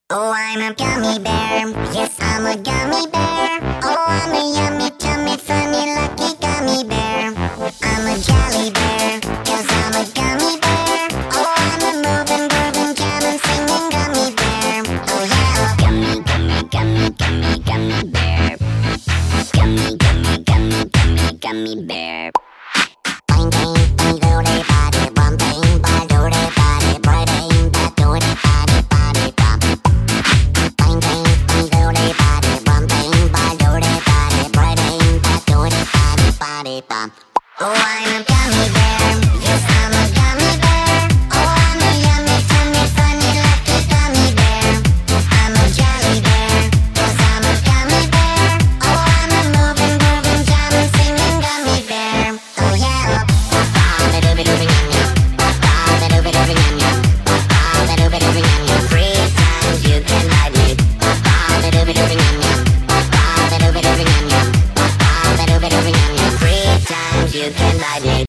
Oh, I'm a gummy bear. Yes, I'm a gummy bear. Oh, I'm a yummy, tummy, funny, lucky gummy bear. I'm a jelly bear, 'cause I'm a gummy bear. Oh, I'm a moving, grooving, jamming, singing gummy bear. Oh, yeah. Gummy, gummy, gummy, gummy, gummy bear. Gummy, gummy, gummy, gummy, gummy bear. Bang, bang, bang, doody, body, bum, bang, bang, doody, body, bang, bang, doody, body, body, bum. Bang, bang, bang, doody, body, bum, bang, bang, doody, body, bang, bang, doody, body, body, bum. Oh, I'm a gummy bear. Yes, I'm a gummy bear. Oh, I'm a yummy, tummy, funny, lucky gummy bear. I'm a jelly bear, 'cause I'm a gummy bear. Oh, I'm a moving, grooving, jamming, singing gummy bear. Oh, yeah. Three times you can ride me. Three times you can ride me.